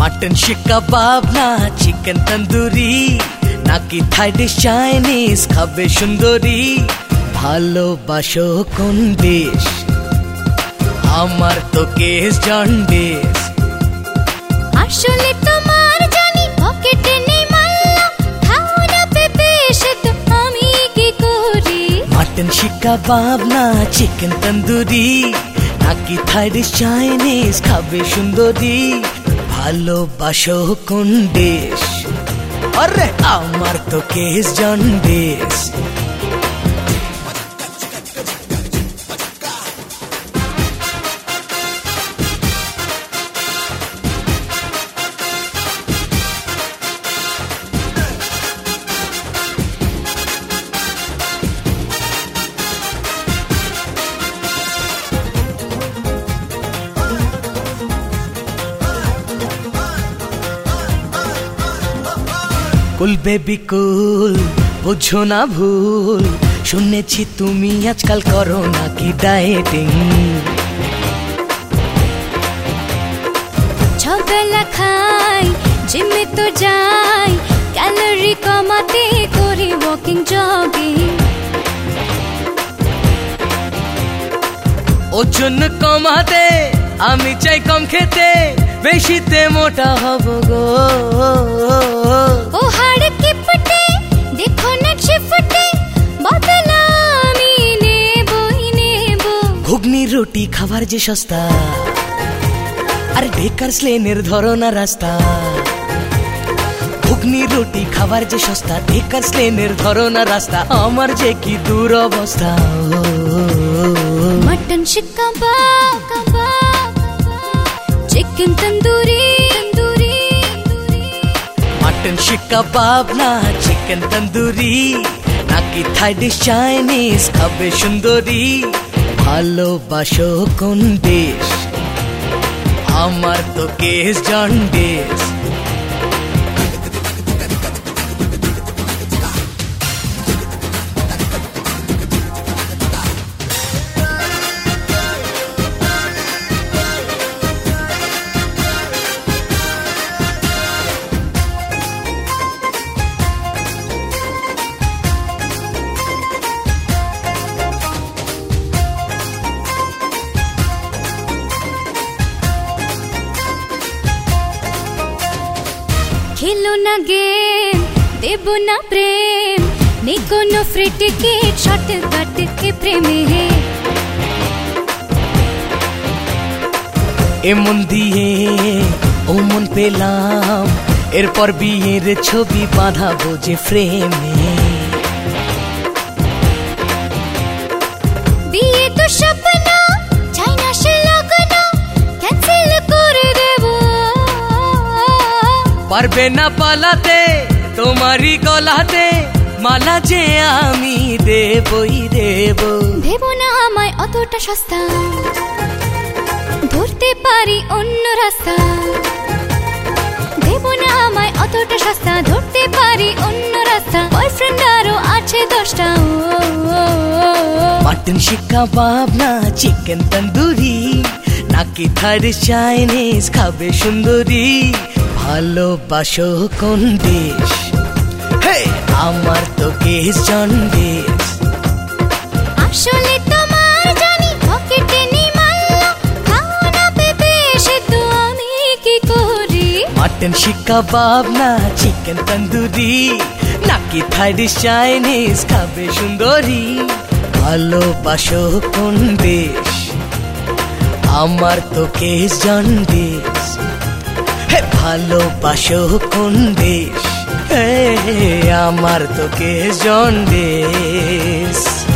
Mutton শিক কাবাব না chicken tandoori, নাকি থাই ডিশ চাইনিজ খাবে সুন্দরী। ভালোবাসো কোন দেশ, আমার তো কেস জন্ডিস। আসলে তোমার জানি পকেটে নেই মাল্লা, খাও না পেঁপে সেদ্ধ আমি কি করি। মাটন শিক কাবাব না চিকেন তন্দুরি, নাকি থাই ডিশ চাইনিজ খাবে সুন্দরী। ভালোবাসো কোন দেশ, আরে আমার তো case jaundice. Cool baby cool, বুঝো না ভুল, শুনেছি তুমি আজকাল করো নাকি ডায়েটিং। ছবেলা খাই জিমে তো যাই, ক্যালোরি কমাতে করি ওয়াকিং জগিং। ওজন কমাতে আমি চাই কম খেতে, বেশিতে মোটা হব গো। ও হাড় কি ফটে দেখো না ফটে, বদলা আমি নেবই নেব। ঘুগনি রুটি খাবার যে সস্তা, আরে বেকার স্লেনের ধরো না রাস্তা। ঘুগনি রুটি খাবার যে সস্তা, বেকার স্লেনের ধরো না রাস্তা। আমার যে কি দুরবস্থা। মটন শিক কাবাব, চিকেন তন্দুরি, মাটন শিক কাবাব না চিকেন তন্দুরি, নাকি থাই ডিশ চাইনিজ খাবে সুন্দরী। ভালোবাসো কোন দেশ, আমার তো কেস জন্ডিস। খেলো না গেম, দেব না প্রেম, নেই কোনো ফ্রি টিকিট, শর্টকাট কে প্রেমে। এমন দিয়ে ও মন পেলাম, এরপর বিয়ের ছবি বাঁধাবো যে ফ্রেমে। বিয়ে তো স্বপ্ন, চাই না সে লগন, ক্যান্সেল করে দেব। পারবে না পালাতে তোমারই গলাতে, মালা যে আমি দেবই দেব। ভেবো না আমায় অতটা সস্তা, ধরতে পারি অন্য রাস্তা। ভেবো না আমায় অতটা সস্তা, ধরতে পারি অন্য রাস্তা। বয়ফ্রেন্ড আরো আছে 10টা। মাটন শিক কাবাব না চিকেন তন্দুরি, নাকি থাই ডিশ চাইনিজ খাবে সুন্দরী। ভালোবাসো কোন দেশ, হে আমার তো কেস জন্ডিস। আসলে তোমার জানি পকেটে নেই মাল্লা, খাও না পেঁপে সেদ্ধ আমি কি করি। মাটন শিক কাবাব না চিকেন তন্দুরি, নাকি থাই ডিশ চাইনিজ খাবে সুন্দরী। ভালোবাসো কোন দেশ, আমার তো কেস জন্ডিস। হে ভালোবাসো কোন দেশ, হে আমার তো কেস জন্ডিস।